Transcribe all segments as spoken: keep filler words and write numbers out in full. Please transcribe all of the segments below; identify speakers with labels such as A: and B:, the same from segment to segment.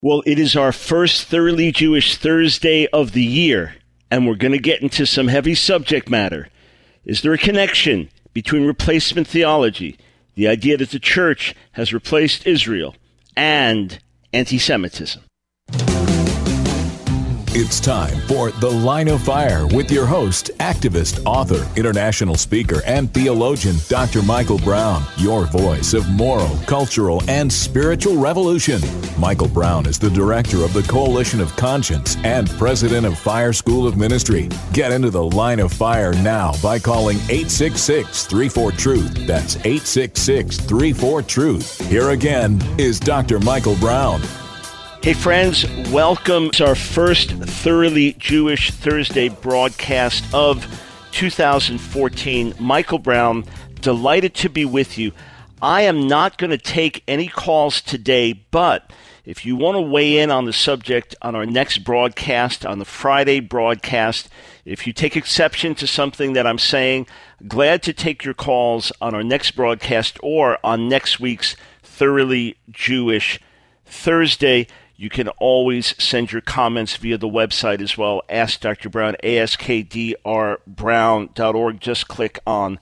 A: Well, it is our first Thoroughly Jewish Thursday of the year, and we're going to get into some heavy subject matter. Is there a connection between replacement theology, the idea that the church has replaced Israel, and anti-Semitism?
B: It's time for The Line of Fire with your host, activist, author, international speaker, and theologian, Doctor Michael Brown, your voice of moral, cultural, and spiritual revolution. Michael Brown is the director of the Coalition of Conscience and president of Fire School of Ministry. Get into The Line of Fire now by calling eight six six, three four, truth. That's eight six six, three four, truth. Here again is Doctor Michael Brown.
A: Hey friends, welcome to our first Thoroughly Jewish Thursday broadcast of two thousand fourteen. Michael Brown, delighted to be with you. I am not going to take any calls today, but if you want to weigh in on the subject on our next broadcast, on the Friday broadcast, if you take exception to something that I'm saying, glad to take your calls on our next broadcast or on next week's Thoroughly Jewish Thursday. You can always send your comments via the website as well. Ask Doctor Brown, A S K D R brown dot org. Just click on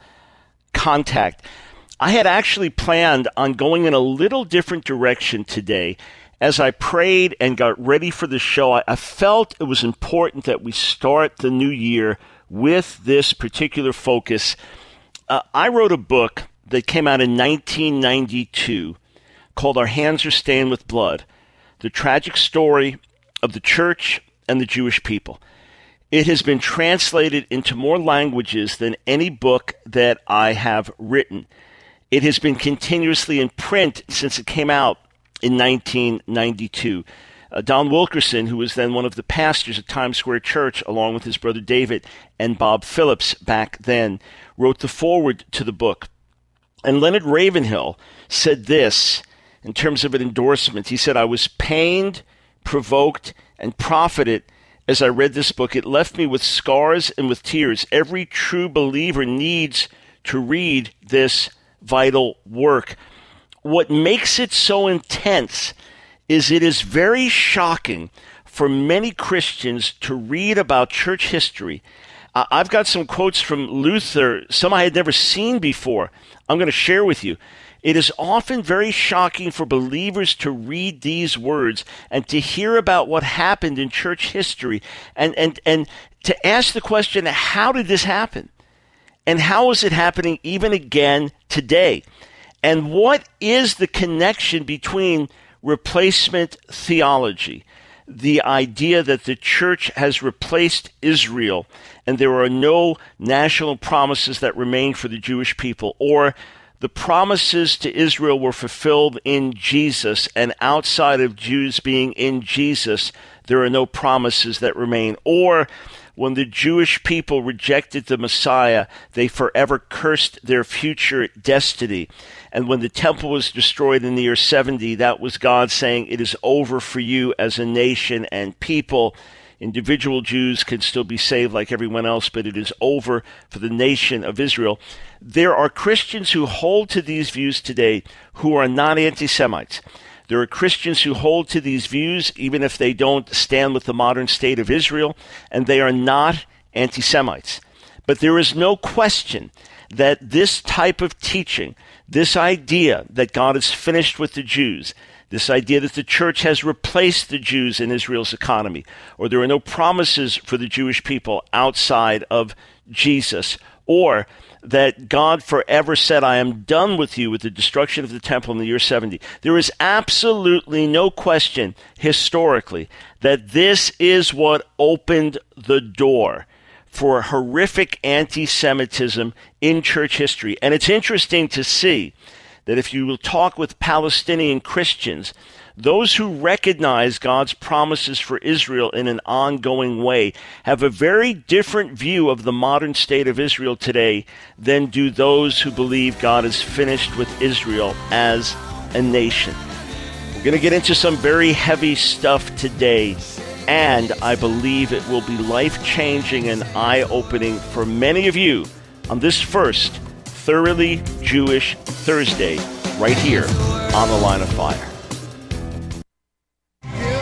A: contact. I had actually planned on going in a little different direction today. As I prayed and got ready for the show, I, I felt it was important that we start the new year with this particular focus. Uh, I wrote a book that came out in nineteen ninety-two called Our Hands Are Stained with Blood: The Tragic Story of the Church and the Jewish People. It has been translated into more languages than any book that I have written. It has been continuously in print since it came out in nineteen ninety-two. Uh, Don Wilkerson, who was then one of the pastors at Times Square Church, along with his brother David and Bob Phillips back then, wrote the foreword to the book. And Leonard Ravenhill said this in terms of an endorsement. He said, "I was pained, provoked, and profited as I read this book. It left me with scars and with tears. Every true believer needs to read this vital work." What makes it so intense is it is very shocking for many Christians to read about church history. Uh, I've got some quotes from Luther, some I had never seen before. I'm going to share with you. It is often very shocking for believers to read these words and to hear about what happened in church history and, and, and to ask the question, how did this happen? And how is it happening even again today? And what is the connection between replacement theology, the idea that the church has replaced Israel and there are no national promises that remain for the Jewish people, or the promises to Israel were fulfilled in Jesus, and outside of Jews being in Jesus, there are no promises that remain. Or when the Jewish people rejected the Messiah, they forever cursed their future destiny. And when the temple was destroyed in the year seventy, that was God saying, it is over for you as a nation and people. Individual Jews can still be saved like everyone else, but it is over for the nation of Israel. There are Christians who hold to these views today who are not anti-Semites. There are Christians who hold to these views even if they don't stand with the modern state of Israel, and they are not anti-Semites. But there is no question that this type of teaching, this idea that God is finished with the Jews, this idea that the church has replaced the Jews in Israel's economy, or there are no promises for the Jewish people outside of Jesus, or that God forever said, I am done with you with the destruction of the temple in the year seventy. There is absolutely no question historically that this is what opened the door for horrific anti-Semitism in church history. And it's interesting to see that if you will talk with Palestinian Christians, those who recognize God's promises for Israel in an ongoing way have a very different view of the modern state of Israel today than do those who believe God is finished with Israel as a nation. We're going to get into some very heavy stuff today, and I believe it will be life-changing and eye-opening for many of you on this first Thoroughly Jewish Thursday right here on The Line of Fire.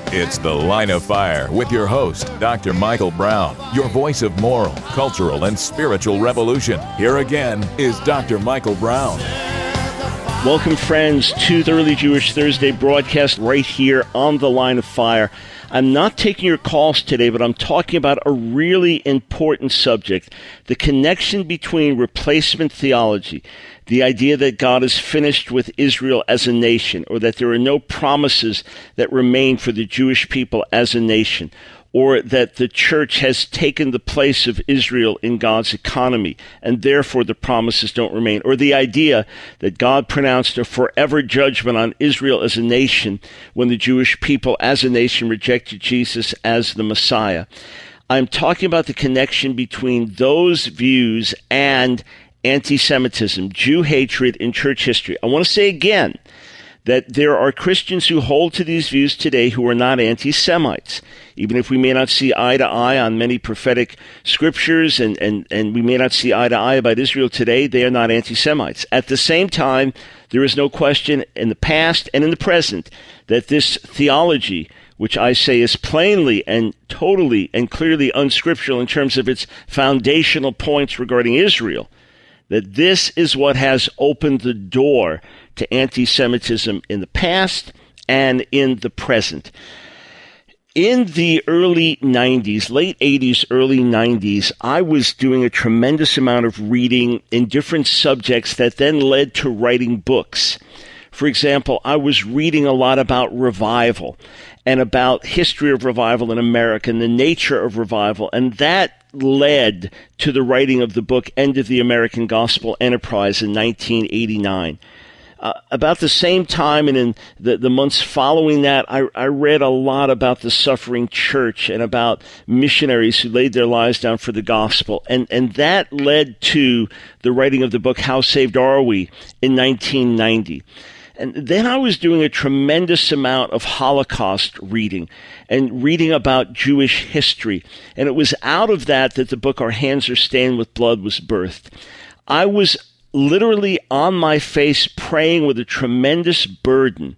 B: It's The Line of Fire with your host, Doctor Michael Brown, your voice of moral, cultural, and spiritual revolution. Here again is Doctor Michael Brown.
A: Welcome, friends, to the Early Jewish Thursday broadcast right here on The Line of Fire. I'm not taking your calls today, but I'm talking about a really important subject, the connection between replacement theology, the idea that God is finished with Israel as a nation, or that there are no promises that remain for the Jewish people as a nation, or that the church has taken the place of Israel in God's economy, and therefore the promises don't remain, or the idea that God pronounced a forever judgment on Israel as a nation when the Jewish people as a nation rejected Jesus as the Messiah. I'm talking about the connection between those views and anti-Semitism, Jew hatred in church history. I want to say again that there are Christians who hold to these views today who are not anti-Semites. Even if we may not see eye to eye on many prophetic scriptures and, and, and we may not see eye to eye about Israel today, they are not anti-Semites. At the same time, there is no question in the past and in the present that this theology, which I say is plainly and totally and clearly unscriptural in terms of its foundational points regarding Israel, that this is what has opened the door to anti-Semitism in the past and in the present. In the early nineties, late eighties, early nineties, I was doing a tremendous amount of reading in different subjects that then led to writing books. For example, I was reading a lot about revival and about history of revival in America and the nature of revival, and that led to the writing of the book End of the American Gospel Enterprise in nineteen eighty-nine. Uh, about the same time and in the, the months following that, I, I read a lot about the suffering church and about missionaries who laid their lives down for the gospel. And, and that led to the writing of the book How Saved Are We in nineteen ninety. And then I was doing a tremendous amount of Holocaust reading and reading about Jewish history. And it was out of that that the book Our Hands Are Stained with Blood was birthed. I was literally on my face praying with a tremendous burden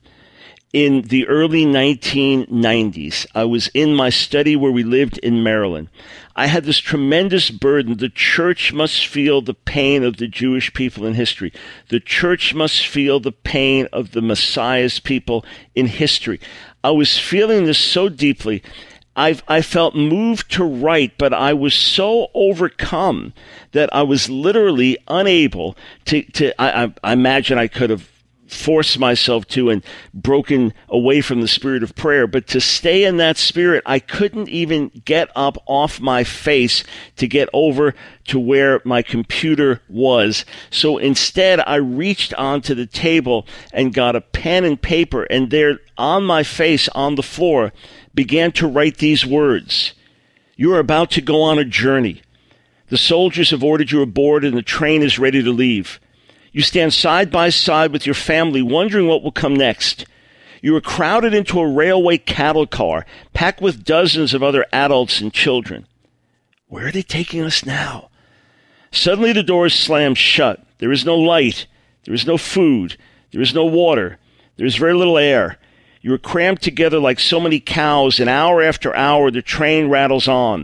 A: in the early nineteen nineties. I was in my study where we lived in Maryland. I had this tremendous burden. The church must feel the pain of the Jewish people in history. The church must feel the pain of the Messiah's people in history. I was feeling this so deeply. I've, I felt moved to write, but I was so overcome that I was literally unable to, to I, I, I imagine I could have forced myself to and broken away from the spirit of prayer, but to stay in that spirit, I couldn't even get up off my face to get over to where my computer was. So instead, I reached onto the table and got a pen and paper, and there on my face on the floor began to write these words. You are about to go on a journey. The soldiers have ordered you aboard and the train is ready to leave. You stand side by side with your family, wondering what will come next. You are crowded into a railway cattle car, packed with dozens of other adults and children. Where are they taking us now? Suddenly the doors slam shut. There is no light. There is no food. There is no water. There is very little air. You are crammed together like so many cows, and hour after hour the train rattles on.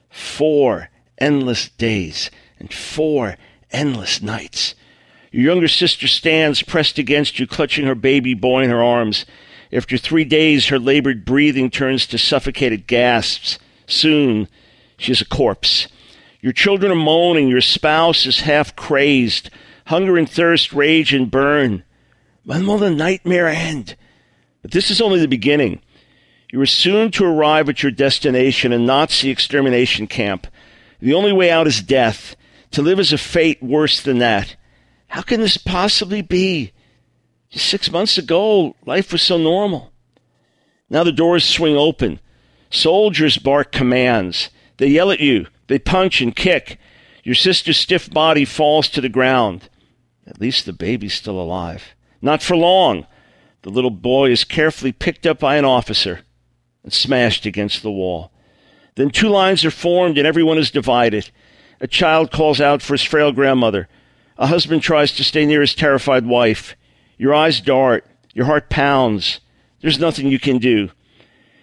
A: Four endless days and four endless nights. Your younger sister stands pressed against you, clutching her baby boy in her arms. After three days, her labored breathing turns to suffocated gasps. Soon, she is a corpse. Your children are moaning. Your spouse is half crazed. Hunger and thirst rage and burn. When will the nightmare end? But this is only the beginning. You are soon to arrive at your destination, a Nazi extermination camp. The only way out is death. To live is a fate worse than that. How can this possibly be? Just six months ago, life was so normal. Now the doors swing open. Soldiers bark commands. They yell at you. They punch and kick. Your sister's stiff body falls to the ground. At least the baby's still alive. Not for long. The little boy is carefully picked up by an officer and smashed against the wall. Then two lines are formed and everyone is divided. A child calls out for his frail grandmother. A husband tries to stay near his terrified wife. Your eyes dart. Your heart pounds. There's nothing you can do.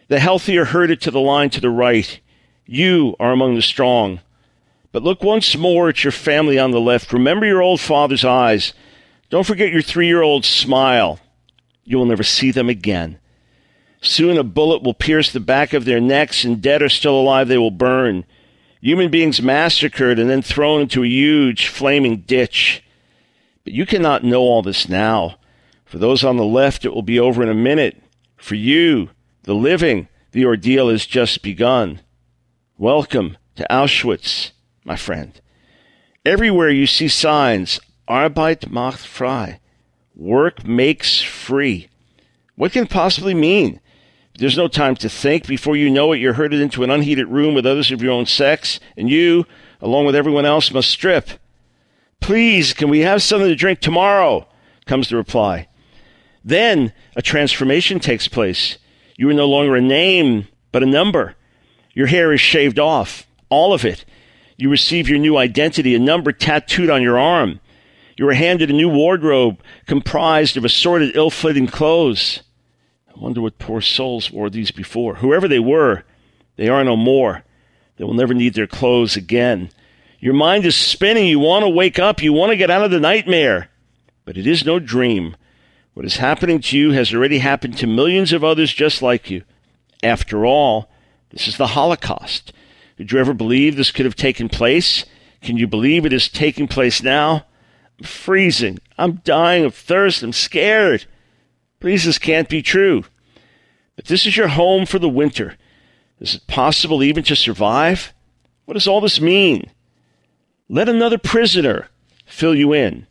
A: The healthy are herded to the line to the right. You are among the strong. But look once more at your family on the left. Remember your old father's eyes. Don't forget your three-year-old's smile. You will never see them again. Soon a bullet will pierce the back of their necks, and dead or still alive they will burn. Human beings massacred and then thrown into a huge flaming ditch. But you cannot know all this now. For those on the left, it will be over in a minute. For you, the living, the ordeal has just begun. Welcome to Auschwitz, my friend. Everywhere you see signs, Arbeit macht frei. Work makes free. What can it possibly mean? There's no time to think. Before you know it, you're herded into an unheated room with others of your own sex, and you, along with everyone else, must strip. Please, can we have something to drink tomorrow? Comes the reply. Then a transformation takes place. You are no longer a name, but a number. Your hair is shaved off, all of it. You receive your new identity, a number tattooed on your arm. You are handed a new wardrobe comprised of assorted ill-fitting clothes. I wonder what poor souls wore these before. Whoever they were, they are no more. They will never need their clothes again. Your mind is spinning. You want to wake up. You want to get out of the nightmare. But it is no dream. What is happening to you has already happened to millions of others just like you. After all, this is the Holocaust. Did you ever believe this could have taken place? Can you believe it is taking place now? I'm freezing. I'm dying of thirst. I'm scared. Please, this can't be true. But this is your home for the winter. Is it possible even to survive? What does all this mean? Let another prisoner fill you in.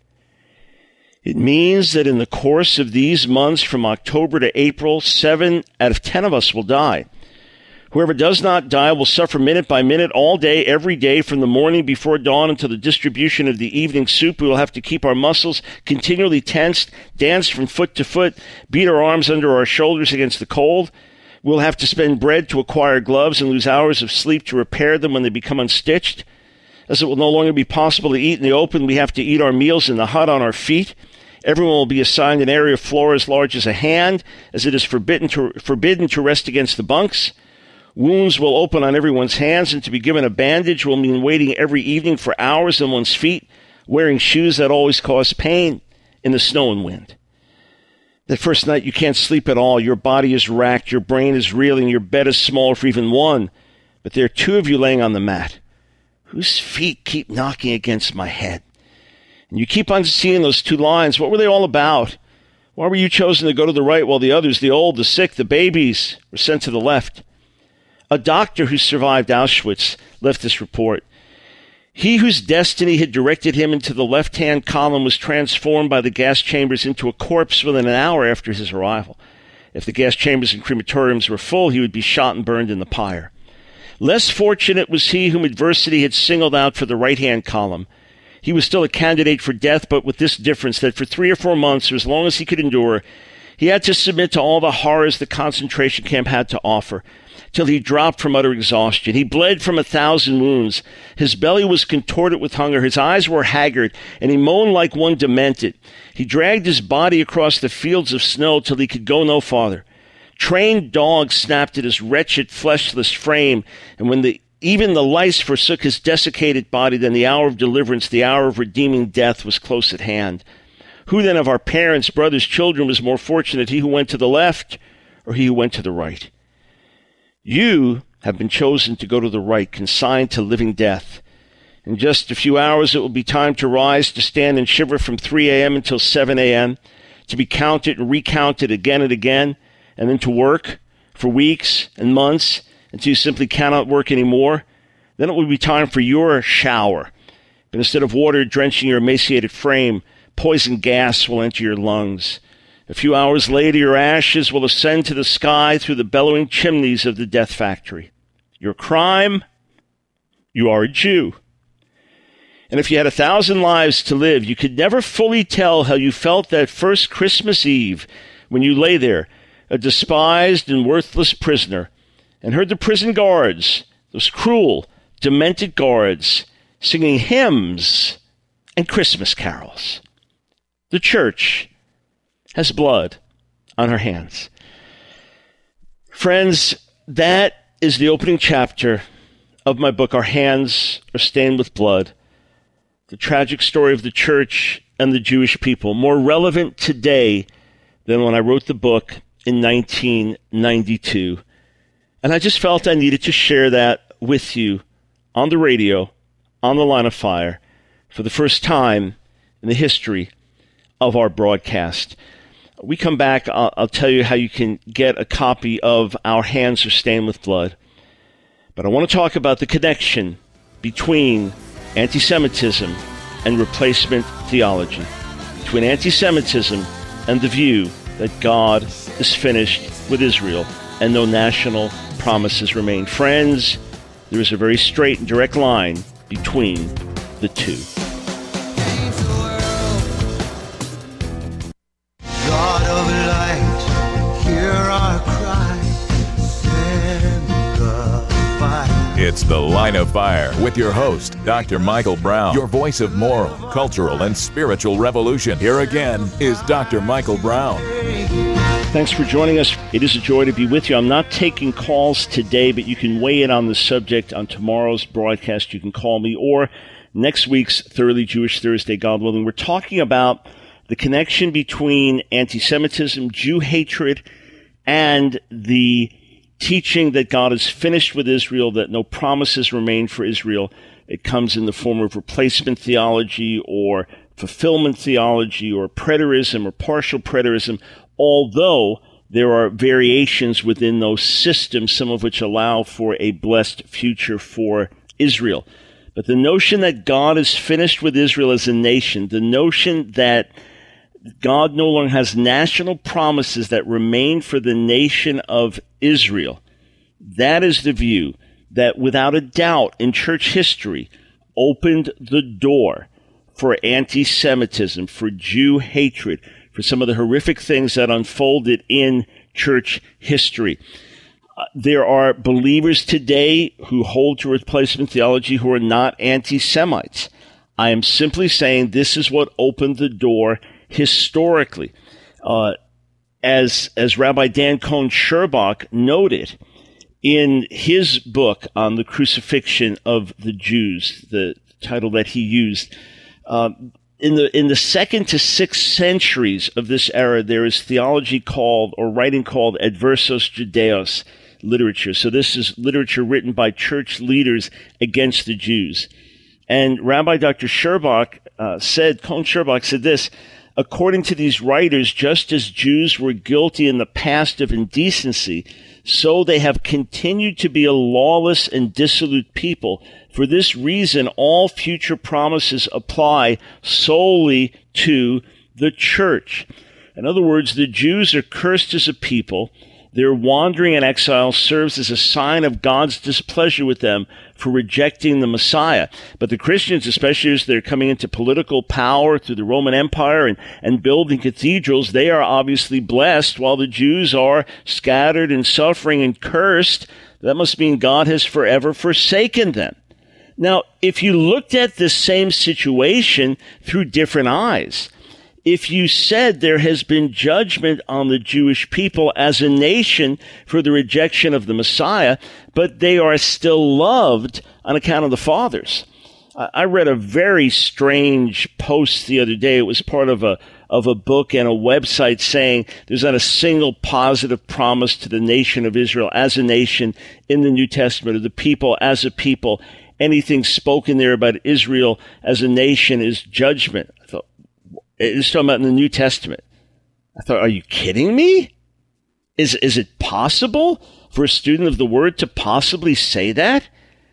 A: It means that in the course of these months from October to April, seven out of ten of us will die. Whoever does not die will suffer minute by minute, all day, every day, from the morning before dawn until the distribution of the evening soup. We will have to keep our muscles continually tensed, dance from foot to foot, beat our arms under our shoulders against the cold. We'll have to spend bread to acquire gloves and lose hours of sleep to repair them when they become unstitched. As it will no longer be possible to eat in the open, we have to eat our meals in the hut on our feet. Everyone will be assigned an area of floor as large as a hand, as it is forbidden to, forbidden to rest against the bunks. Wounds will open on everyone's hands, and to be given a bandage will mean waiting every evening for hours on one's feet, wearing shoes that always cause pain in the snow and wind. That first night you can't sleep at all. Your body is racked, your brain is reeling, your bed is small for even one. But there are two of you laying on the mat, whose feet keep knocking against my head. And you keep on seeing those two lines. What were they all about? Why were you chosen to go to the right while the others, the old, the sick, the babies, were sent to the left? A doctor who survived Auschwitz left this report. He whose destiny had directed him into the left-hand column was transformed by the gas chambers into a corpse within an hour after his arrival. If the gas chambers and crematoriums were full, he would be shot and burned in the pyre. Less fortunate was he whom adversity had singled out for the right-hand column. He was still a candidate for death, but with this difference, that for three or four months, or as long as he could endure, he had to submit to all the horrors the concentration camp had to offer, till he dropped from utter exhaustion. He bled from a thousand wounds. His belly was contorted with hunger. His eyes were haggard, and he moaned like one demented. He dragged his body across the fields of snow till he could go no farther. Trained dogs snapped at his wretched, fleshless frame, and when the even the lice forsook his desiccated body, then the hour of deliverance, the hour of redeeming death, was close at hand. Who then of our parents, brothers, children was more fortunate, he who went to the left or he who went to the right? You have been chosen to go to the right, consigned to living death. In just a few hours, it will be time to rise, to stand and shiver from three a.m. until seven a.m., to be counted and recounted again and again, and then to work for weeks and months until you simply cannot work anymore. Then it will be time for your shower. But instead of water drenching your emaciated frame, poison gas will enter your lungs. A few hours later, your ashes will ascend to the sky through the bellowing chimneys of the death factory. Your crime? You are a Jew. And if you had a thousand lives to live, you could never fully tell how you felt that first Christmas Eve when you lay there, a despised and worthless prisoner, and heard the prison guards, those cruel, demented guards, singing hymns and Christmas carols. The church has blood on her hands. Friends, that is the opening chapter of my book, Our Hands Are Stained with Blood, the tragic story of the church and the Jewish people, more relevant today than when I wrote the book in nineteen ninety-two. And I just felt I needed to share that with you on the radio, on the Line of Fire, for the first time in the history of our broadcast. We come back, I'll, I'll tell you how you can get a copy of Our Hands Are Stained with Blood. But I want to talk about the connection between anti-Semitism and replacement theology, between anti-Semitism and the view that God is finished with Israel and no national promises remain. Friends, there is a very straight and direct line between the two.
C: God of light, hear our cry, send the fire.
B: It's The Line of Fire with your host, Doctor Michael Brown, your voice of moral, cultural, and spiritual revolution. Here again is Doctor Michael Brown.
A: Thanks for joining us. It is a joy to be with you. I'm not taking calls today, but you can weigh in on the subject on tomorrow's broadcast. You can call me, or next week's Thoroughly Jewish Thursday, God willing. We're talking about the connection between anti-Semitism, Jew hatred, and the teaching that God is finished with Israel, that no promises remain for Israel. It comes in the form of replacement theology or fulfillment theology or preterism or partial preterism, although there are variations within those systems, some of which allow for a blessed future for Israel. But the notion that God is finished with Israel as a nation, the notion that God no longer has national promises that remain for the nation of Israel, that is the view that without a doubt in church history opened the door for anti-Semitism, for Jew hatred, for some of the horrific things that unfolded in church history. Uh, there are believers today who hold to replacement theology who are not anti-Semites. I am simply saying this is what opened the door historically. Uh, as, as Rabbi Dan Cohen-Sherbach noted in his book on the crucifixion of the Jews, the title that he used, uh, In the in the second to sixth centuries of this era, there is theology called, or writing called, Adversos Judaeos literature. So this is literature written by church leaders against the Jews. And Rabbi Doctor Sherbach uh, said, Cohen-Sherbach said this: according to these writers, just as Jews were guilty in the past of indecency, so they have continued to be a lawless and dissolute people. For this reason, all future promises apply solely to the church. In other words, the Jews are cursed as a people. Their wandering in exile serves as a sign of God's displeasure with them for rejecting the Messiah. But the Christians, especially as they're coming into political power through the Roman Empire and, and building cathedrals, they are obviously blessed, while the Jews are scattered and suffering and cursed. That must mean God has forever forsaken them. Now, if you looked at the same situation through different eyes, if you said there has been judgment on the Jewish people as a nation for the rejection of the Messiah, but they are still loved on account of the fathers. I read a very strange post the other day. It was part of a of a book and a website saying there's not a single positive promise to the nation of Israel as a nation in the New Testament, or the people as a people. Anything spoken there about Israel as a nation is judgment. I thought, it's talking about in the New Testament. I thought, are you kidding me? Is is it possible for a student of the Word to possibly say that?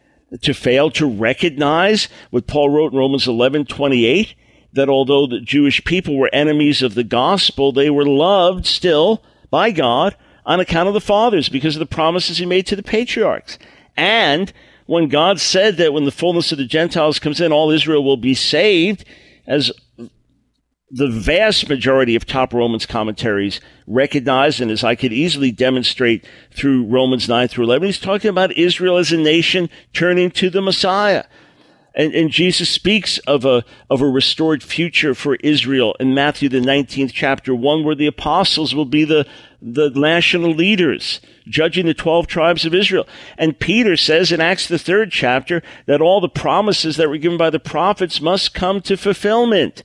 A: To fail to recognize what Paul wrote in Romans eleven twenty-eight, that although the Jewish people were enemies of the gospel, they were loved still by God on account of the fathers, because of the promises he made to the patriarchs. And when God said that when the fullness of the Gentiles comes in, all Israel will be saved, as the vast majority of top Romans commentaries recognize, and as I could easily demonstrate through Romans nine through eleven, he's talking about Israel as a nation turning to the Messiah. And, and Jesus speaks of a of a restored future for Israel in Matthew, the nineteenth chapter, one where the apostles will be the, the national leaders, judging the twelve tribes of Israel. And Peter says in Acts, the third chapter, that all the promises that were given by the prophets must come to fulfillment.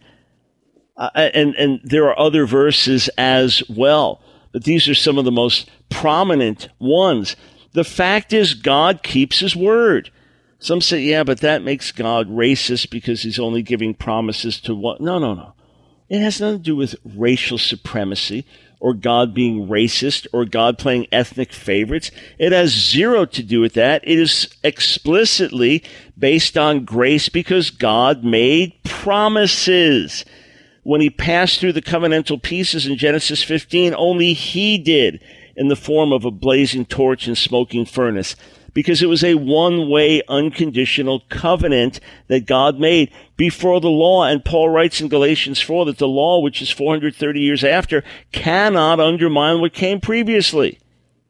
A: Uh, and, and there are other verses as well, but these are some of the most prominent ones. The fact is, God keeps his word. Some say, yeah, but that makes God racist because he's only giving promises to what? No, no, no. It has nothing to do with racial supremacy or God being racist or God playing ethnic favorites. It has zero to do with that. It is explicitly based on grace because God made promises. When he passed through the covenantal pieces in Genesis fifteen, only he did in the form of a blazing torch and smoking furnace, because it was a one-way, unconditional covenant that God made before the law. And Paul writes in Galatians four that the law, which is four hundred thirty years after, cannot undermine what came previously.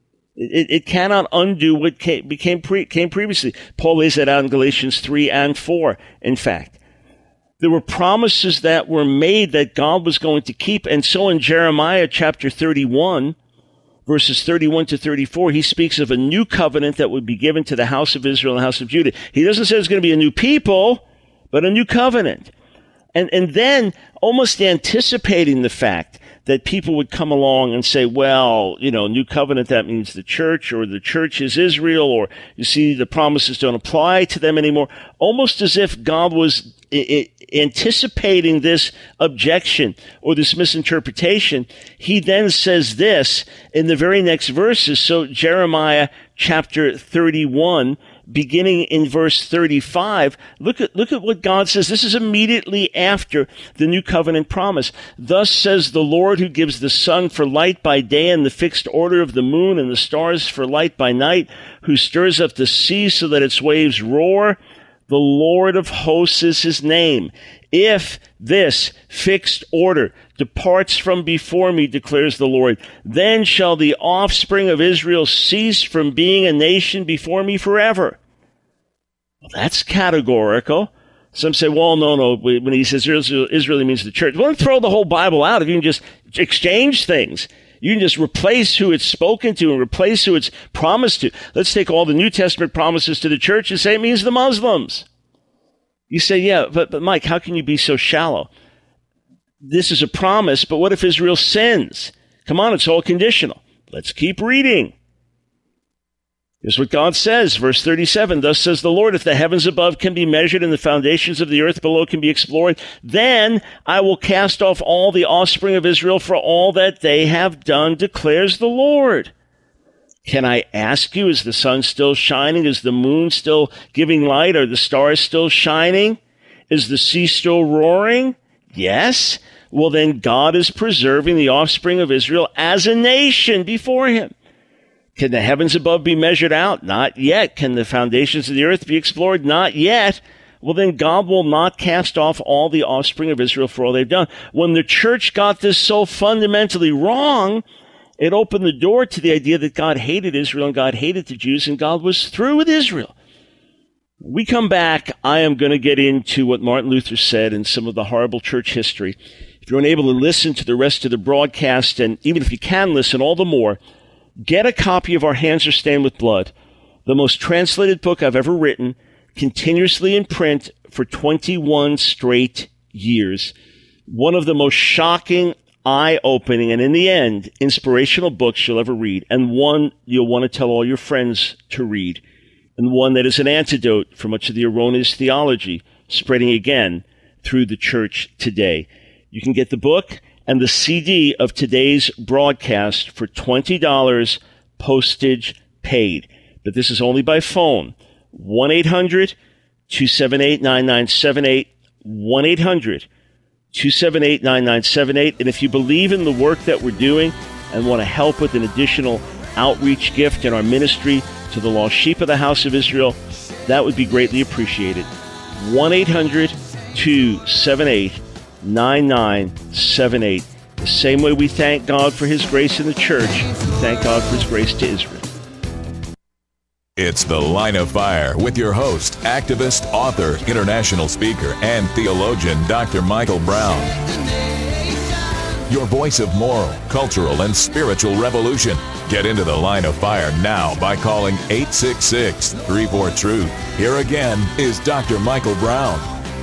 A: It, it cannot undo what came, became pre, came previously. Paul lays that out in Galatians three and four, in fact. There were promises that were made that God was going to keep. And so in Jeremiah chapter thirty-one, verses thirty-one to thirty-four, he speaks of a new covenant that would be given to the house of Israel and the house of Judah. He doesn't say it's going to be a new people, but a new covenant. And, and then, almost anticipating the fact that people would come along and say, well, you know, new covenant, that means the church, or the church is Israel, or you see, the promises don't apply to them anymore. Almost as if God was I- I anticipating this objection or this misinterpretation, he then says this in the very next verses. So Jeremiah chapter thirty-one, beginning in verse thirty-five, look at, look at what God says. This is immediately after the new covenant promise. Thus says the Lord, who gives the sun for light by day and the fixed order of the moon and the stars for light by night, who stirs up the sea so that its waves roar. The Lord of hosts is his name. If this fixed order departs from before me, declares the Lord, then shall the offspring of Israel cease from being a nation before me forever. Well, that's categorical. Some say, well, no, no, when he says Israel, Israel means the church. Well, throw the whole Bible out if you can just exchange things. You can just replace who it's spoken to and replace who it's promised to. Let's take all the New Testament promises to the church and say it means the Muslims. You say, yeah, but, but Mike, how can you be so shallow? This is a promise, but what if Israel sins? Come on, it's all conditional. Let's keep reading. Here's what God says, verse thirty-seven, thus says the Lord, if the heavens above can be measured and the foundations of the earth below can be explored, then I will cast off all the offspring of Israel for all that they have done, declares the Lord. Can I ask you, is the sun still shining? Is the moon still giving light? Are the stars still shining? Is the sea still roaring? Yes. Well, then God is preserving the offspring of Israel as a nation before him. Can the heavens above be measured out? Not yet. Can the foundations of the earth be explored? Not yet. Well, then God will not cast off all the offspring of Israel for all they've done. When the church got this so fundamentally wrong, it opened the door to the idea that God hated Israel and God hated the Jews and God was through with Israel. When we come back, I am going to get into what Martin Luther said and some of the horrible church history. If you're unable to listen to the rest of the broadcast, and even if you can listen, all the more, get a copy of Our Hands Are Stained with Blood, the most translated book I've ever written, continuously in print for twenty-one straight years. One of the most shocking, eye-opening, and in the end, inspirational books you'll ever read, and one you'll want to tell all your friends to read, and one that is an antidote for much of the erroneous theology spreading again through the church today. You can get the book and the C D of today's broadcast for twenty dollars, postage paid. But this is only by phone. one eight hundred two seven eight nine nine seven eight, one eight hundred two seven eight nine nine seven eight. And if you believe in the work that we're doing and want to help with an additional outreach gift in our ministry to the lost sheep of the house of Israel, that would be greatly appreciated. one eight hundred two seven eight nine nine seven eight. The same way we thank God for his grace in the church, we thank God for his grace to Israel.
B: It's The Line of Fire with your host, activist, author, international speaker, and theologian, Doctor Michael Brown. Your voice of moral, cultural, and spiritual revolution. Get into The Line of Fire now by calling eight six six, three four, truth. Here again is Doctor Michael Brown.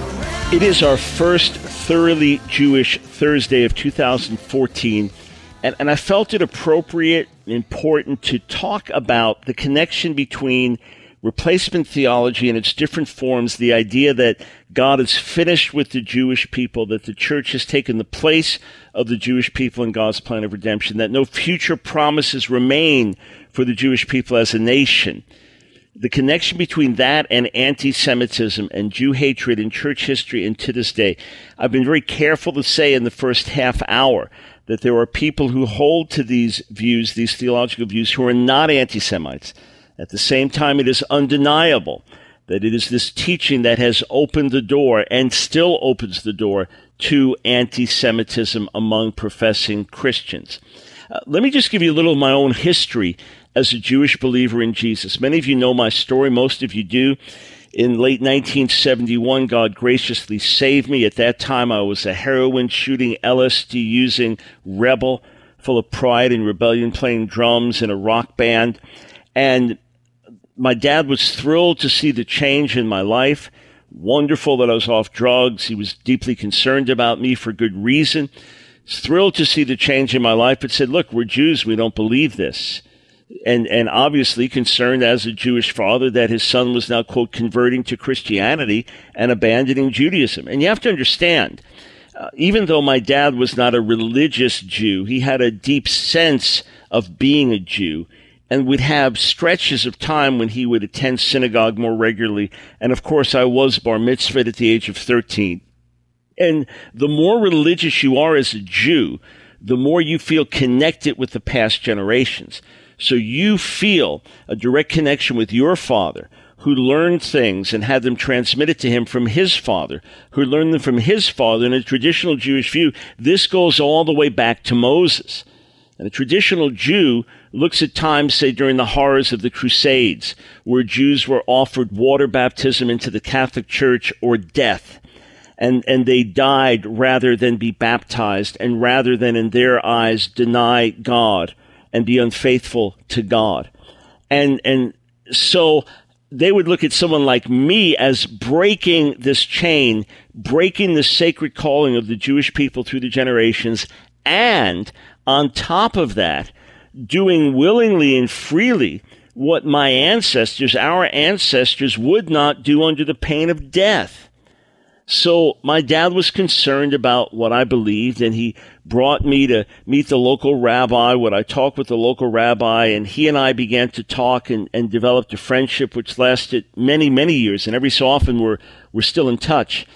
A: It is our first Thoroughly Jewish Thursday of two thousand fourteen, and, and I felt it appropriate and important to talk about the connection between replacement theology and its different forms, the idea that God is finished with the Jewish people, that the church has taken the place of the Jewish people in God's plan of redemption, that no future promises remain for the Jewish people as a nation. The connection between that and anti-Semitism and Jew hatred in church history and to this day. I've been very careful to say in the first half hour that there are people who hold to these views, these theological views, who are not anti-Semites. At the same time, it is undeniable that it is this teaching that has opened the door and still opens the door to anti-Semitism among professing Christians. Uh, let me just give you a little of my own history as a Jewish believer in Jesus. Many of you know my story. Most of you do. In late nineteen seventy-one, God graciously saved me. At that time, I was a heroin-shooting, L S D-using rebel, full of pride and rebellion, playing drums in a rock band. And my dad was thrilled to see the change in my life. Wonderful that I was off drugs. He was deeply concerned about me for good reason. He's thrilled to see the change in my life, but said, look, we're Jews. We don't believe this. And and obviously concerned as a Jewish father that his son was now, quote, converting to Christianity and abandoning Judaism. And you have to understand, uh, even though my dad was not a religious Jew, he had a deep sense of being a Jew and would have stretches of time when he would attend synagogue more regularly. And of course, I was bar mitzvahed at the age of thirteen. And the more religious you are as a Jew, the more you feel connected with the past generations. So you feel a direct connection with your father, who learned things and had them transmitted to him from his father, who learned them from his father. In a traditional Jewish view, this goes all the way back to Moses. And a traditional Jew looks at times, say, during the horrors of the Crusades, where Jews were offered water baptism into the Catholic Church or death. And, and they died rather than be baptized, and rather than in their eyes deny God and be unfaithful to God. And and so they would look at someone like me as breaking this chain, breaking the sacred calling of the Jewish people through the generations, and on top of that, doing willingly and freely what my ancestors, our ancestors, would not do under the pain of death. So my dad was concerned about what I believed, and he brought me to meet the local rabbi. When I talked with the local rabbi, and he and I began to talk and, and developed a friendship which lasted many, many years, and every so often we're, we're still in touch.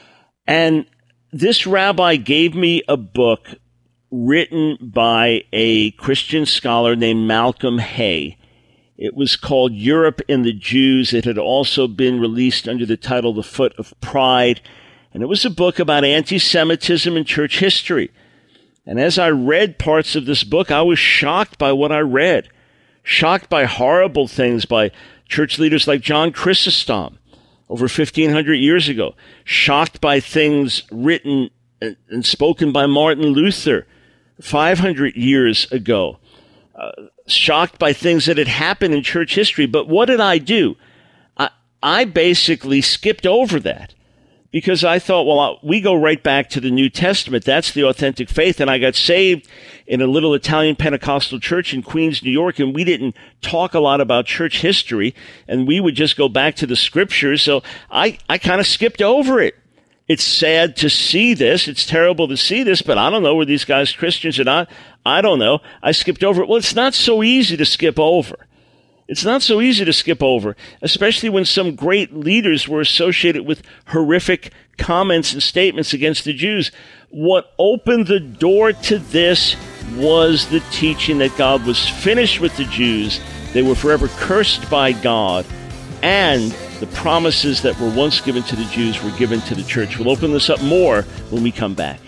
A: And this rabbi gave me a book written by a Christian scholar named Malcolm Hay. It was called Europe and the Jews. It had also been released under the title The Foot of Pride. And it was a book about anti-Semitism in church history. And as I read parts of this book, I was shocked by what I read. Shocked by horrible things by church leaders like John Chrysostom over fifteen hundred years ago. Shocked by things written and spoken by Martin Luther five hundred years ago. Uh, shocked by things that had happened in church history. But what did I do? I, I basically skipped over that because I thought, well, I, we go right back to the New Testament. That's the authentic faith. And I got saved in a little Italian Pentecostal church in Queens, New York, and we didn't talk a lot about church history, and we would just go back to the scriptures. So I, I kind of skipped over it. It's sad to see this. It's terrible to see this, but I don't know, were these guys Christians or not? I don't know. I skipped over it. Well, it's not so easy to skip over. It's not so easy to skip over, especially when some great leaders were associated with horrific comments and statements against the Jews. What opened the door to this was the teaching that God was finished with the Jews. They were forever cursed by God, and the promises that were once given to the Jews were given to the church. We'll open this up more when we come back.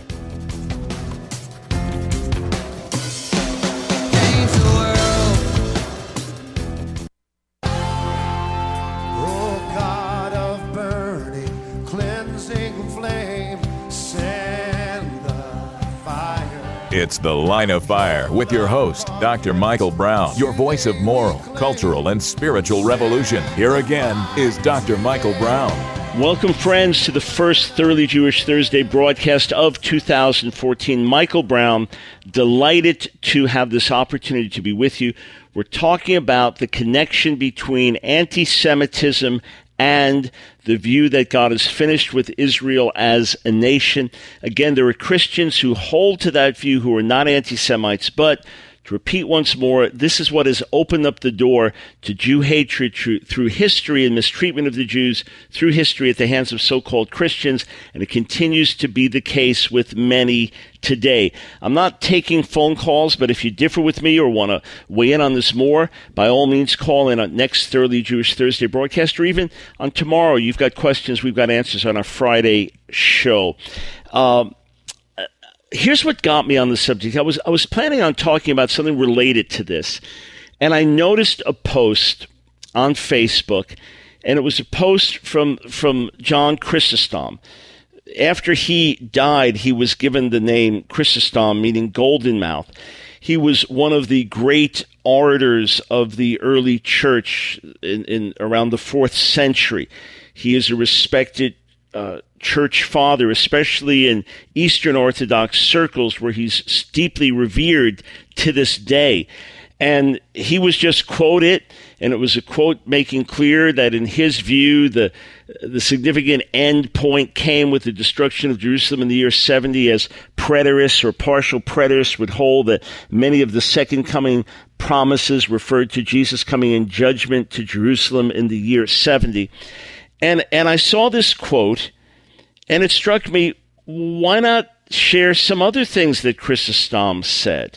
B: It's The Line of Fire with your host, Doctor Michael Brown, your voice of moral, cultural, and spiritual revolution. Here again is Doctor Michael Brown.
A: Welcome, friends, to the first Thoroughly Jewish Thursday broadcast of two thousand fourteen. Michael Brown, delighted to have this opportunity to be with you. We're talking about the connection between anti-Semitism and the view that God is finished with Israel as a nation. Again, there are Christians who hold to that view who are not anti-Semites, but to repeat once more, this is what has opened up the door to Jew hatred through history and mistreatment of the Jews through history at the hands of so-called Christians, and it continues to be the case with many today. I'm not taking phone calls, but if you differ with me or want to weigh in on this more, by all means call in on next Thoroughly Jewish Thursday broadcast, or even on tomorrow. You've got questions, we've got answers on our Friday show. Um, Here's what got me on the subject. I was I was planning on talking about something related to this, and I noticed a post on Facebook, and it was a post from from John Chrysostom. After he died, he was given the name Chrysostom, meaning golden mouth. He was one of the great orators of the early church in, in around the fourth century. He is a respected uh, church father, especially in Eastern Orthodox circles where he's deeply revered to this day. And he was just quoted, and it was a quote making clear that in his view, the the significant end point came with the destruction of Jerusalem in the year seventy, as preterists or partial preterists would hold that many of the second coming promises referred to Jesus coming in judgment to Jerusalem in the year seventy. And and I saw this quote, and it struck me, why not share some other things that Chrysostom said?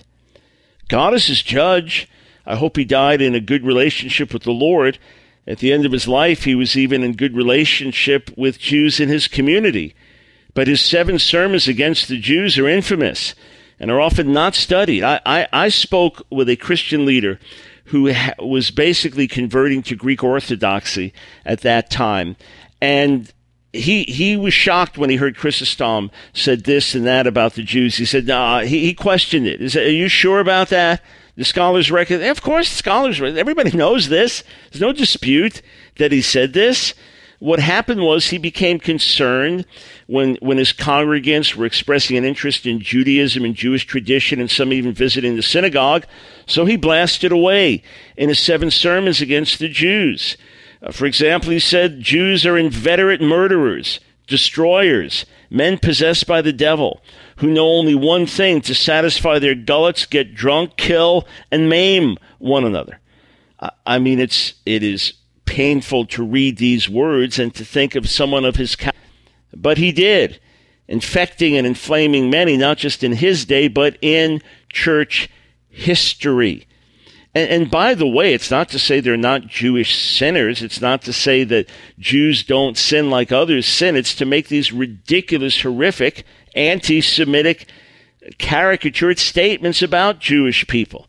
A: God is his judge. I hope he died in a good relationship with the Lord. At the end of his life, he was even in good relationship with Jews in his community. But his seven sermons against the Jews are infamous and are often not studied. I, I, I spoke with a Christian leader who ha- was basically converting to Greek Orthodoxy at that time. And He he was shocked when he heard Chrysostom said this and that about the Jews. He said, nah, he, he questioned it. He said, are you sure about that? The scholars reckon, of course, the scholars, everybody knows this. There's no dispute that he said this. What happened was he became concerned when, when his congregants were expressing an interest in Judaism and Jewish tradition, and some even visiting the synagogue. So he blasted away in his seven sermons against the Jews. Uh, for example, he said, Jews are inveterate murderers, destroyers, men possessed by the devil, who know only one thing: to satisfy their gullets, get drunk, kill, and maim one another. Uh, I mean, it's it is painful to read these words and to think of someone of his kind. But he did, infecting and inflaming many, not just in his day, but in church history. And, and by the way, it's not to say they're not Jewish sinners. It's not to say that Jews don't sin like others sin. It's to make these ridiculous, horrific, anti-Semitic, caricatured statements about Jewish people,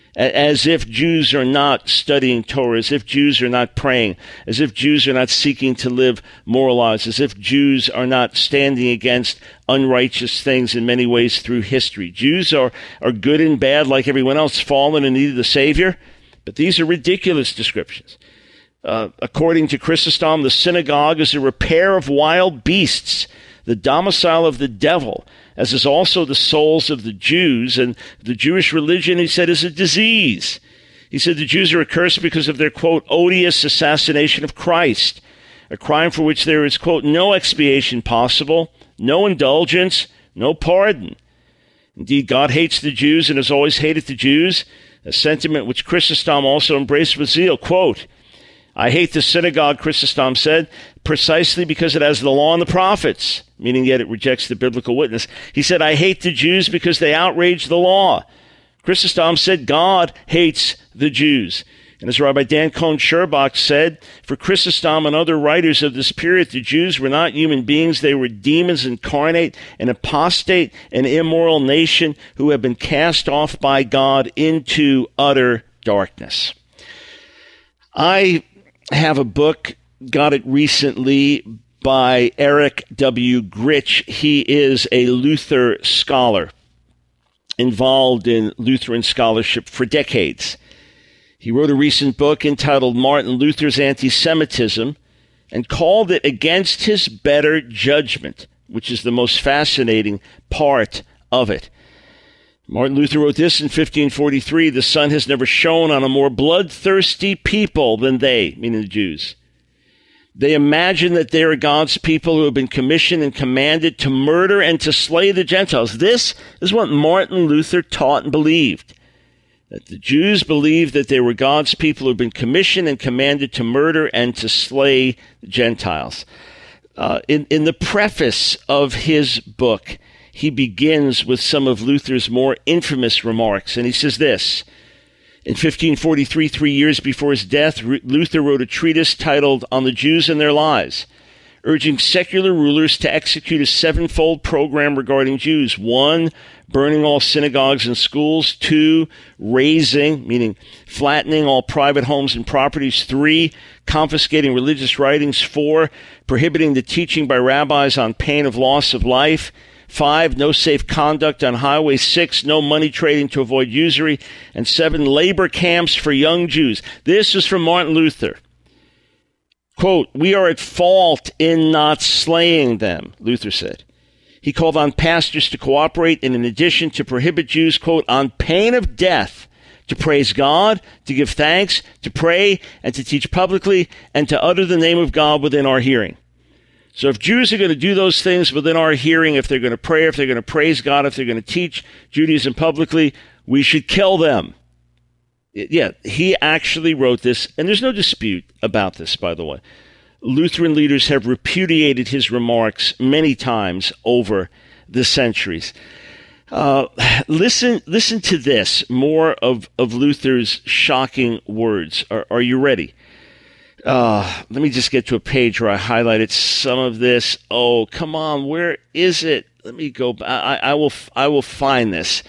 A: as if Jews are not studying Torah, as if Jews are not praying, as if Jews are not seeking to live moral lives, as if Jews are not standing against unrighteous things in many ways through history. Jews are, are good and bad like everyone else, fallen and needed a Savior, but these are ridiculous descriptions. Uh, according to Chrysostom, the synagogue is a repair of wild beasts, the domicile of the devil, as is also the souls of the Jews. And the Jewish religion, he said, is a disease. He said the Jews are accursed because of their, quote, odious assassination of Christ, a crime for which there is, quote, no expiation possible, no indulgence, no pardon. Indeed, God hates the Jews and has always hated the Jews, a sentiment which Chrysostom also embraced with zeal. Quote, I hate the synagogue, Chrysostom said, precisely because it has the law and the prophets, meaning yet it rejects the biblical witness. He said, I hate the Jews because they outrage the law. Chrysostom said, God hates the Jews. And as Rabbi Dan Cohen-Sherbach said, for Chrysostom and other writers of this period, the Jews were not human beings. They were demons incarnate, an apostate and immoral nation who have been cast off by God into utter darkness. I have a book, got it recently, by Eric W. Gritch. He is a Luther scholar. involved in Lutheran scholarship for decades. He wrote a recent book entitled Martin Luther's Anti-Semitism and called it Against His Better Judgment, which is the most fascinating part of it. Martin Luther wrote this in fifteen forty-three, "The sun has never shone on a more bloodthirsty people than they," meaning the Jews. "They imagine that they are God's people who have been commissioned and commanded to murder and to slay the Gentiles." This is what Martin Luther taught and believed, that the Jews believed that they were God's people who have been commissioned and commanded to murder and to slay the Gentiles. Uh, in, in the preface of his book, he begins with some of Luther's more infamous remarks, and he says this: in fifteen forty-three, three years before his death, Luther wrote a treatise titled On the Jews and Their Lies, urging secular rulers to execute a sevenfold program regarding Jews. One, burning all synagogues and schools. Two, razing, meaning flattening all private homes and properties. Three, confiscating religious writings. Four, prohibiting the teaching by rabbis on pain of loss of life. Five, no safe conduct on highways. Six, no money trading to avoid usury. And seven, labor camps for young Jews. This is from Martin Luther. Quote, "We are at fault in not slaying them," Luther said. He called on pastors to cooperate and in addition to prohibit Jews, quote, "on pain of death, to praise God, to give thanks, to pray, and to teach publicly, and to utter the name of God within our hearing." So if Jews are going to do those things within our hearing, if they're going to pray, if they're going to praise God, if they're going to teach Judaism publicly, we should kill them. Yeah, he actually wrote this, and there's no dispute about this, by the way. Lutheran leaders have repudiated his remarks many times over the centuries. Uh, listen listen to this, more of, of Luther's shocking words. Are, are you ready? Uh, let me just get to a page where I highlighted some of this. Oh, come on, where is it? Let me go. I, I will. I will find this.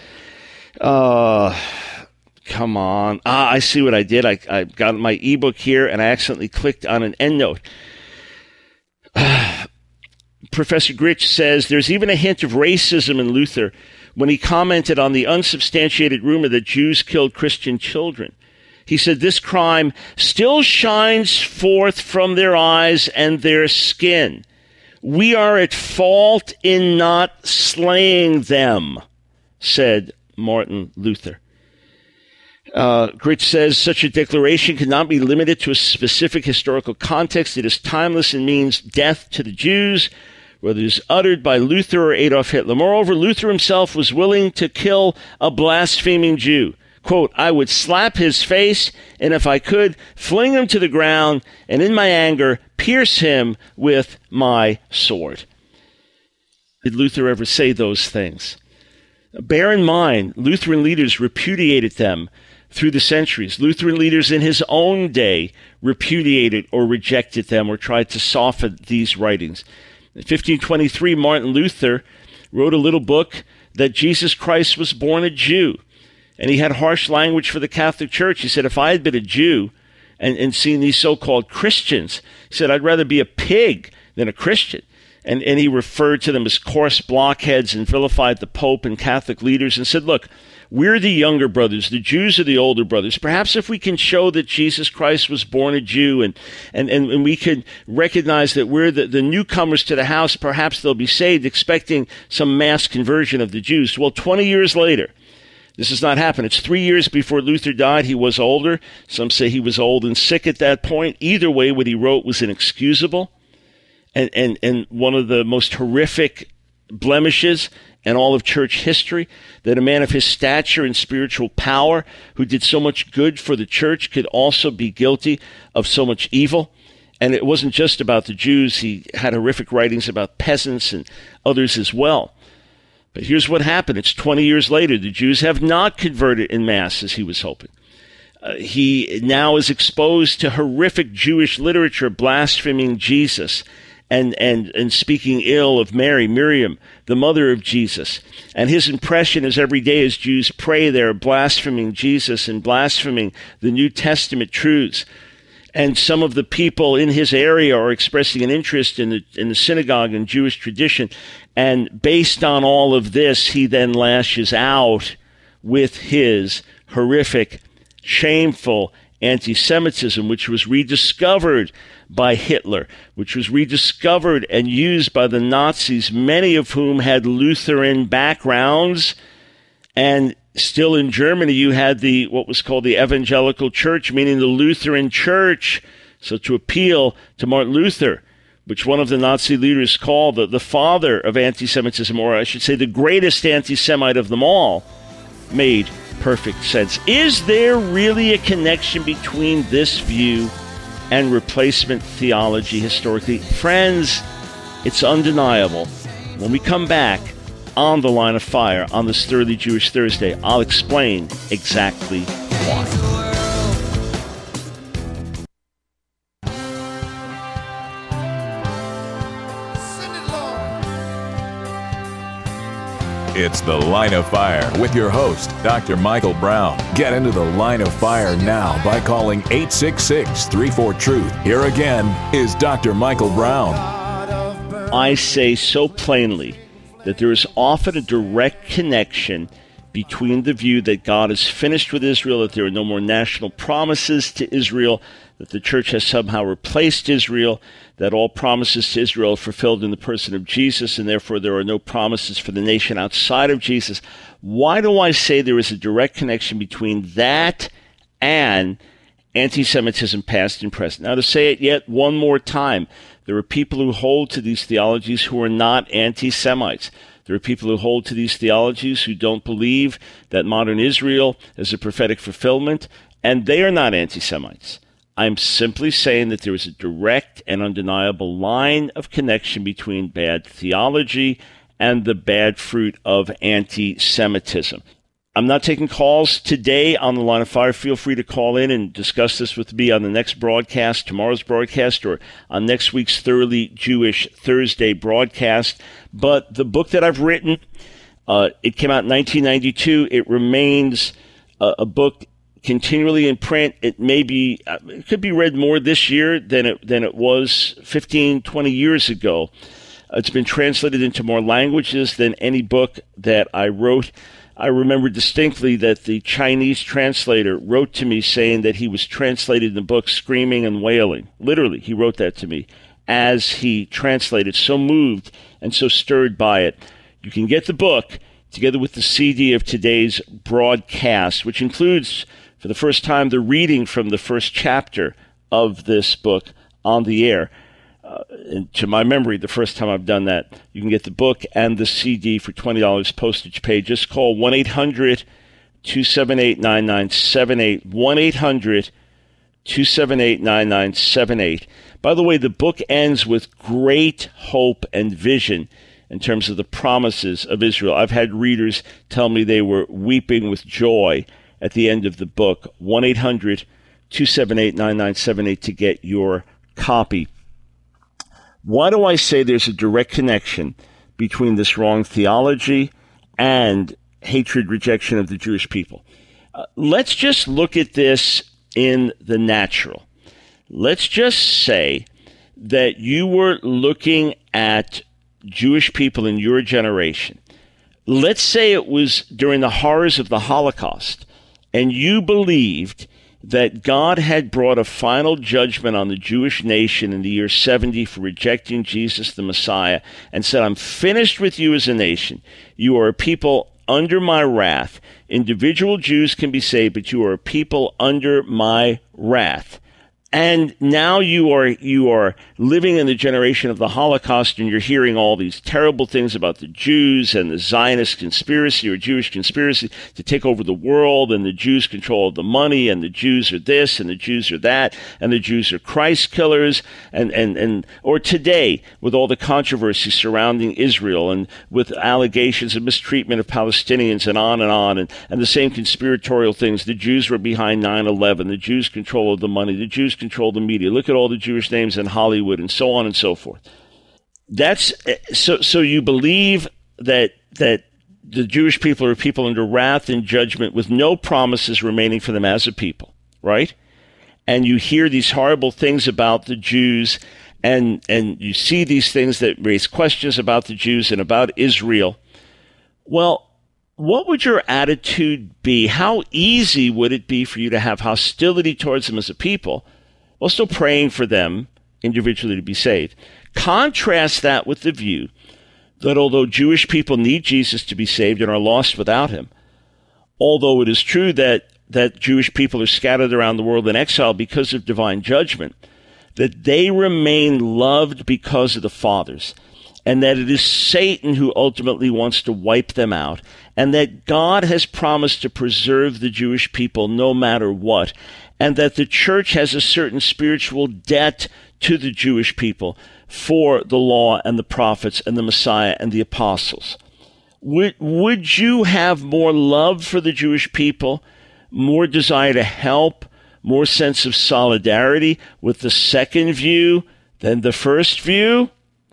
A: Uh, come on. Ah, I see what I did. I, I got my ebook here, and I accidentally clicked on an endnote. Uh, Professor Gritsch says there's even a hint of racism in Luther when he commented on the unsubstantiated rumor that Jews killed Christian children. He said, "This crime still shines forth from their eyes and their skin. We are at fault in not slaying them," said Martin Luther. Uh, Gritsch says, "Such a declaration cannot be limited to a specific historical context. It is timeless and means death to the Jews, whether it is uttered by Luther or Adolf Hitler. Moreover, Luther himself was willing to kill a blaspheming Jew. Quote, I would slap his face, and if I could, fling him to the ground, and in my anger, pierce him with my sword." Did Luther ever say those things? Bear in mind, Lutheran leaders repudiated them through the centuries. Lutheran leaders in his own day repudiated or rejected them or tried to soften these writings. In fifteen twenty-three, Martin Luther wrote a little book that Jesus Christ was born a Jew. And he had harsh language for the Catholic Church. He said, if I had been a Jew and, and seen these so-called Christians, he said, I'd rather be a pig than a Christian. And, and he referred to them as coarse blockheads and vilified the Pope and Catholic leaders and said, look, we're the younger brothers. The Jews are the older brothers. Perhaps if we can show that Jesus Christ was born a Jew and, and, and, and we could recognize that we're the, the newcomers to the house, perhaps they'll be saved, expecting some mass conversion of the Jews. Well, twenty years later, this has not happened. It's three years before Luther died. He was older. Some say he was old and sick at that point. Either way, what he wrote was inexcusable and, and, and one of the most horrific blemishes in all of church history, that a man of his stature and spiritual power who did so much good for the church could also be guilty of so much evil. And it wasn't just about the Jews. He had horrific writings about peasants and others as well. But here's what happened. It's twenty years later. The Jews have not converted en masse as he was hoping. Uh, he now is exposed to horrific Jewish literature blaspheming Jesus and, and, and speaking ill of Mary, Miriam, the mother of Jesus. And his impression is every day as Jews pray, they're blaspheming Jesus and blaspheming the New Testament truths. And some of the people in his area are expressing an interest in the in the synagogue and Jewish tradition. And based on all of this, he then lashes out with his horrific, shameful anti-Semitism, which was rediscovered by Hitler, which was rediscovered and used by the Nazis, many of whom had Lutheran backgrounds. And still in Germany, you had the what was called the Evangelical Church, meaning the Lutheran Church. So to appeal to Martin Luther, which one of the Nazi leaders called the, the father of anti-Semitism, or I should say the greatest anti-Semite of them all, made perfect sense. Is there really a connection between this view and replacement theology historically? Friends, it's undeniable. When we come back on The Line of Fire on this Thoroughly Jewish Thursday, I'll explain exactly why.
B: It's The Line of Fire with your host, Doctor Michael Brown. Get into The Line of Fire now by calling eight six six, three four, truth. Here again is Doctor Michael Brown.
A: I say so plainly that there is often a direct connection between the view that God is finished with Israel, that there are no more national promises to Israel, that the church has somehow replaced Israel, that all promises to Israel are fulfilled in the person of Jesus, and therefore there are no promises for the nation outside of Jesus. Why do I say there is a direct connection between that and anti-Semitism past and present? Now, to say it yet one more time, there are people who hold to these theologies who are not anti-Semites. There are people who hold to these theologies who don't believe that modern Israel is a prophetic fulfillment, and they are not anti-Semites. I'm simply saying that there is a direct and undeniable line of connection between bad theology and the bad fruit of anti-Semitism. I'm not taking calls today on The Line of Fire. Feel free to call in and discuss this with me on the next broadcast, tomorrow's broadcast, or on next week's Thoroughly Jewish Thursday broadcast. But the book that I've written, uh, it came out in nineteen ninety-two. It remains a, a book continually in print. It may be, uh, it could be read more this year than it than it was fifteen, twenty years ago. It's been translated into more languages than any book that I wrote. I remember distinctly that the Chinese translator wrote to me saying that he was translating the book screaming and wailing. Literally, he wrote that to me as he translated, so moved and so stirred by it. You can get the book together with the C D of today's broadcast, which includes, for the first time, the reading from the first chapter of this book on the air. Uh, and to my memory, the first time I've done that. You can get the book and the C D for twenty dollars postage paid. Just call one eight hundred, two seven eight, nine nine seven eight, one eight hundred, two seven eight, nine nine seven eight. By the way, the book ends with great hope and vision in terms of the promises of Israel. I've had readers tell me they were weeping with joy at the end of the book. one eight hundred, two seven eight, nine nine seven eight to get your copy. Why do I say there's a direct connection between this wrong theology and hatred, rejection of the Jewish people? Uh, let's just look at this in the natural. Let's just say that you were looking at Jewish people in your generation. Let's say it was during the horrors of the Holocaust, and you believed that God had brought a final judgment on the Jewish nation in the year seventy for rejecting Jesus the Messiah, and said, I'm finished with you as a nation. You are a people under my wrath. Individual Jews can be saved, but you are a people under my wrath. And now you are you are living in the generation of the Holocaust, and you're hearing all these terrible things about the Jews and the Zionist conspiracy or Jewish conspiracy to take over the world, and the Jews control the money, and the Jews are this, and the Jews are that, and the Jews are Christ killers, and, and, and or today, with all the controversy surrounding Israel, and with allegations of mistreatment of Palestinians, and on and on, and, and the same conspiratorial things. The Jews were behind nine eleven, the Jews control the money, the Jews control the media. Look at all the Jewish names in Hollywood, and so on and so forth. That's so. So you believe that that the Jewish people are people under wrath and judgment, with no promises remaining for them as a people, right? And you hear these horrible things about the Jews, and and you see these things that raise questions about the Jews and about Israel. Well, what would your attitude be? How easy would it be for you to have hostility towards them as a people while still praying for them individually to be saved? Contrast that with the view that although Jewish people need Jesus to be saved and are lost without him, although it is true that, that Jewish people are scattered around the world in exile because of divine judgment, that they remain loved because of the fathers, and that it is Satan who ultimately wants to wipe them out, and that God has promised to preserve the Jewish people no matter what, and that the church has a certain spiritual debt to the Jewish people for the law and the prophets and the Messiah and the apostles. Would, would you have more love for the Jewish people, more desire to help, more sense of solidarity with the second view than the first view?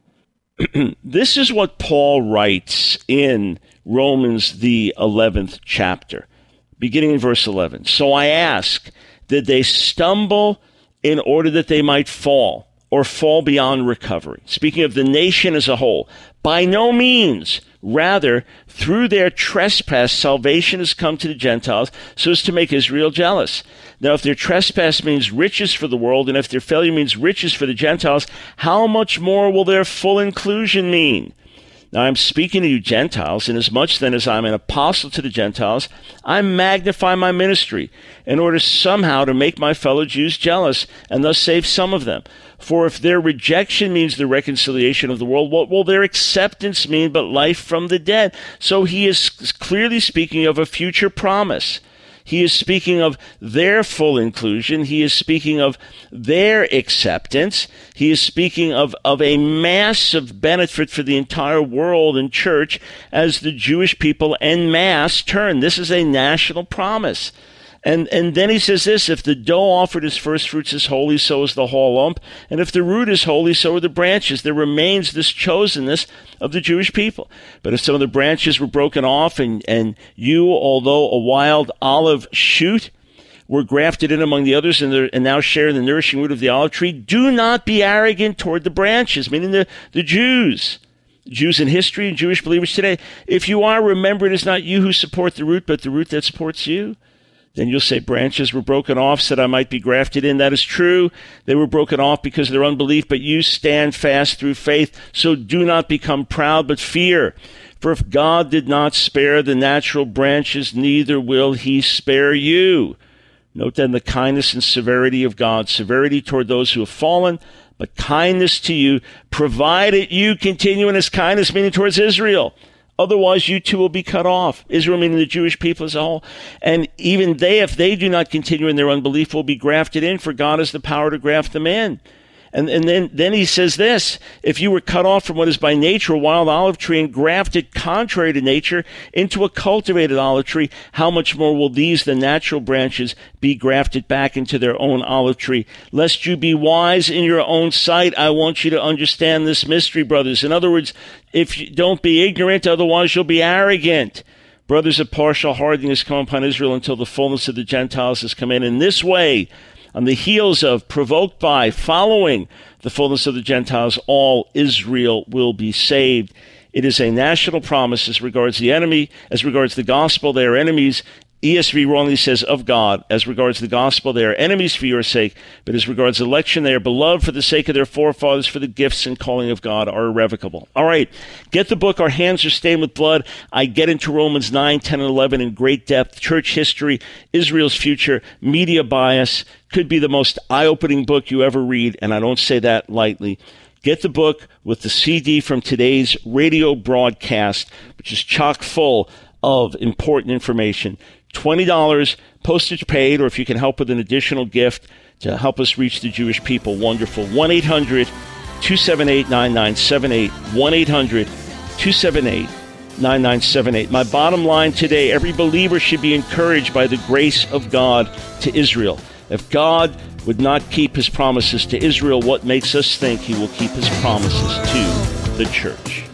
A: This is what Paul writes in Romans, the eleventh chapter, beginning in verse eleven. So I ask, did they stumble in order that they might fall, or fall beyond recovery? Speaking of the nation as a whole, by no means. Rather, through their trespass, salvation has come to the Gentiles so as to make Israel jealous. Now, if their trespass means riches for the world, and if their failure means riches for the Gentiles, how much more will their full inclusion mean? Now, I'm speaking to you Gentiles, inasmuch then as I'm an apostle to the Gentiles, I magnify my ministry in order somehow to make my fellow Jews jealous and thus save some of them. For if their rejection means the reconciliation of the world, what will their acceptance mean but life from the dead? So he is clearly speaking of a future promise. He is speaking of their full inclusion. He is speaking of their acceptance. He is speaking of, of a massive benefit for the entire world and church as the Jewish people en masse turn. This is a national promise. And and then he says this, if the dough offered as first fruits is holy, so is the whole lump. And if the root is holy, so are the branches. There remains this chosenness of the Jewish people. But if some of the branches were broken off, and, and you, although a wild olive shoot, were grafted in among the others and, and now share in the nourishing root of the olive tree, do not be arrogant toward the branches, meaning the, the Jews. Jews in history and Jewish believers today. If you are, remember it is not you who support the root, but the root that supports you. Then you'll say, branches were broken off so that I might be grafted in. That is true. They were broken off because of their unbelief, but you stand fast through faith. So do not become proud, but fear. For if God did not spare the natural branches, neither will he spare you. Note then the kindness and severity of God. Severity toward those who have fallen, but kindness to you, provided you continue in his kindness, meaning towards Israel. Otherwise, you too will be cut off. Israel, meaning the Jewish people as a whole. And even they, if they do not continue in their unbelief, will be grafted in, for God has the power to graft them in. And, and then, then he says this, if you were cut off from what is by nature a wild olive tree and grafted contrary to nature into a cultivated olive tree, how much more will these, the natural branches, be grafted back into their own olive tree? Lest you be wise in your own sight, I want you to understand this mystery, brothers. In other words, if you don't be ignorant, otherwise you'll be arrogant. Brothers, a partial hardening has come upon Israel until the fullness of the Gentiles has come in. In this way, on the heels of, provoked by, following the fullness of the Gentiles, all Israel will be saved. It is a national promise as regards the enemy, as regards the gospel, they are enemies. E S V wrongly says of God. As regards the gospel, they are enemies for your sake, but as regards election, they are beloved for the sake of their forefathers, for the gifts and calling of God are irrevocable. All right, get the book, Our Hands Are Stained with Blood. I get into Romans nine, ten, and eleven in great depth. Church history, Israel's future, media bias. Could be the most eye-opening book you ever read, and I don't say that lightly. Get the book with the C D from today's radio broadcast, which is chock full of important information. twenty dollars, postage paid, or if you can help with an additional gift to help us reach the Jewish people, wonderful. one eight hundred two seven eight nine nine seven eight, one eight hundred two seven eight nine nine seven eight. My bottom line today, every believer should be encouraged by the grace of God to Israel. If God would not keep his promises to Israel, what makes us think he will keep his promises to the church?